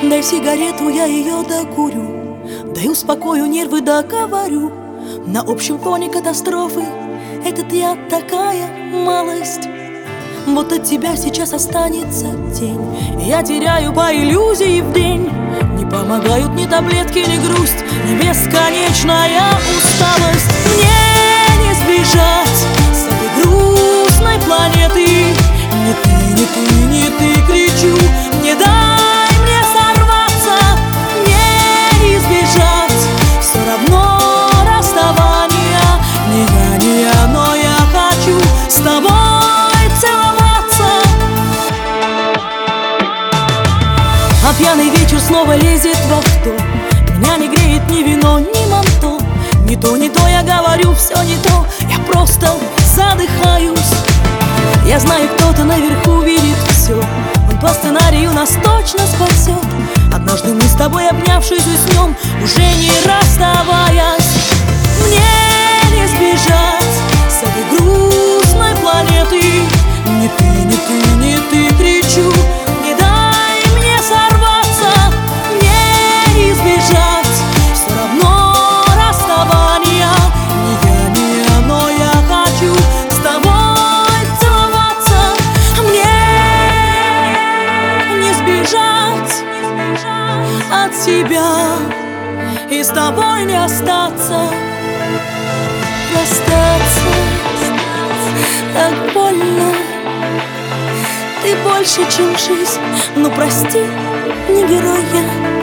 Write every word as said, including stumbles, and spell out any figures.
Дай сигарету, я ее докурю, дай успокою нервы, договорю. На общем фоне катастрофы этот я такая малость. Вот от тебя сейчас останется тень. Я теряю по иллюзии в день. Не помогают ни таблетки, ни грусть, ни бесконечная усталость. Мне не сбежать с этой грустной планеты. Не ты, не ты, не ты, кричу, не дай мне сорваться. Мне не избежать все равно расставания. Не я, не я, но я хочу с тобой целоваться. А пьяный вечер снова лезет в авто. Меня не греет ни вино, ни манто. Не то, не то, я говорю, все не то. Я просто задыхаюсь. Я знаю, кто-то наверху видит все. Он по сценарию нас точно спасет. Однажды мы с тобой, обнявшись, уснем, уже не расставаясь. Мне не сбежать с этой грустной планеты. Не ты, не ты, не ты, кричу, не дай мне сорваться. Мне не избежать все равно расставания. Не я, не я, но я хочу с тобой целоваться. Мне не сбежать от тебя и с тобой не остаться. Расстаться так больно. Ты больше, чем жизнь. Ну прости, не герой я.